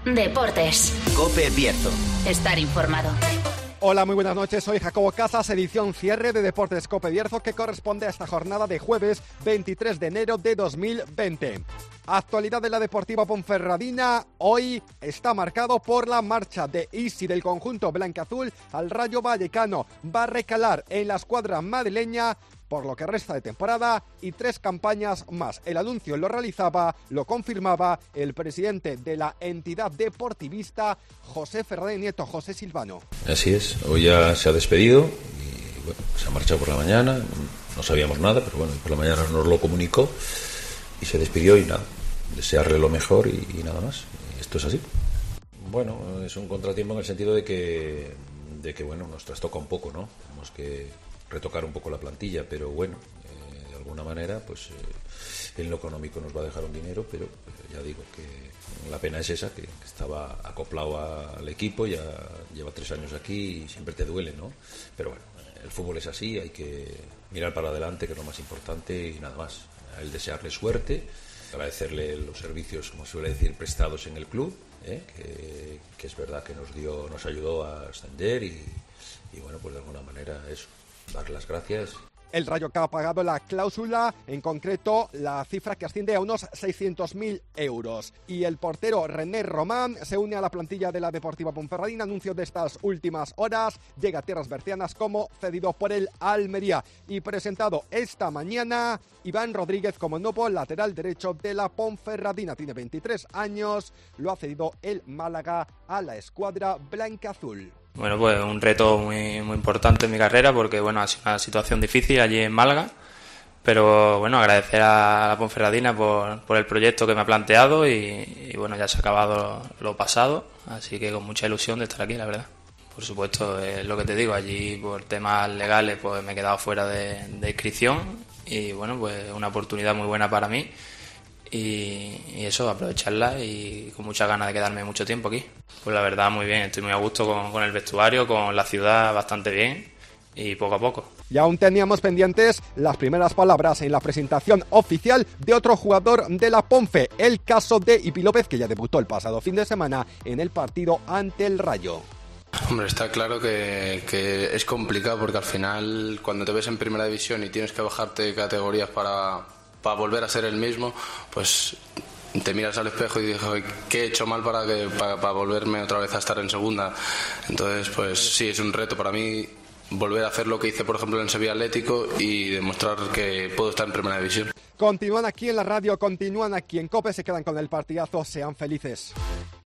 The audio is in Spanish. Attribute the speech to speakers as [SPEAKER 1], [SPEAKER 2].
[SPEAKER 1] Deportes.
[SPEAKER 2] COPE Bierzo.
[SPEAKER 1] Estar informado.
[SPEAKER 3] Hola, muy buenas noches, soy Jacobo Casas, edición cierre de Deportes COPE Bierzo, que corresponde a esta jornada de jueves 23 de enero de 2020. Actualidad de la Deportiva Ponferradina, hoy está marcado por la marcha de Isi del conjunto blanquiazul al Rayo Vallecano. Va a recalar en la escuadra madrileña por lo que resta de temporada y 3 campañas más. El anuncio lo confirmaba el presidente de la entidad deportivista, José Fernández Nieto. José Silvano.
[SPEAKER 4] Así es, hoy ya se ha despedido y bueno, se ha marchado por la mañana, no sabíamos nada, pero bueno, por la mañana nos lo comunicó y se despidió y nada, desearle lo mejor y nada más. Esto es así. Bueno, es un contratiempo en el sentido de que bueno, nos trastoca un poco, ¿no? Tenemos que retocar un poco la plantilla, pero bueno, de alguna manera, pues en lo económico nos va a dejar un dinero, pero ya digo que la pena es esa, que estaba acoplado al equipo, ya lleva 3 años aquí y siempre te duele, ¿no? Pero bueno, el fútbol es así, hay que mirar para adelante, que es lo más importante, y nada más. A él desearle suerte, agradecerle los servicios, como suele decir, prestados en el club, que es verdad que nos ayudó a ascender y bueno, pues de alguna manera eso, dar las gracias.
[SPEAKER 3] El Rayo que ha pagado la cláusula, en concreto la cifra que asciende a unos 600.000 euros. Y el portero René Román se une a la plantilla de la Deportiva Ponferradina. Anuncio de estas últimas horas, llega a tierras bercianas como cedido por el Almería. Y presentado esta mañana Iván Rodríguez como nuevo lateral derecho de la Ponferradina. Tiene 23 años, lo ha cedido el Málaga a la escuadra blanquiazul.
[SPEAKER 5] Bueno, pues un reto muy importante en mi carrera, porque bueno, ha sido una situación difícil allí en Málaga, pero bueno, agradecer a la Ponferradina por el proyecto que me ha planteado y bueno, ya se ha acabado lo pasado, así que con mucha ilusión de estar aquí, la verdad. Por supuesto, es lo que te digo, allí por temas legales pues me he quedado fuera de inscripción y bueno, pues una oportunidad muy buena para mí. Y eso, aprovecharla y con muchas ganas de quedarme mucho tiempo aquí. Pues la verdad muy bien, estoy muy a gusto con el vestuario, con la ciudad bastante bien y poco a poco.
[SPEAKER 3] Y aún teníamos pendientes las primeras palabras en la presentación oficial de otro jugador de la Ponfe, el caso de Ipi López, que ya debutó el pasado fin de semana en el partido ante el Rayo.
[SPEAKER 6] Hombre, está claro que es complicado, porque al final cuando te ves en primera división y tienes que bajarte categorías para volver a ser el mismo, pues te miras al espejo y dices, ¿qué he hecho mal para volverme otra vez a estar en segunda? Entonces, pues sí, es un reto para mí volver a hacer lo que hice, por ejemplo, en Sevilla Atlético y demostrar que puedo estar en primera división.
[SPEAKER 3] Continúan aquí en la radio, continúan aquí en COPE, se quedan con el partidazo, sean felices.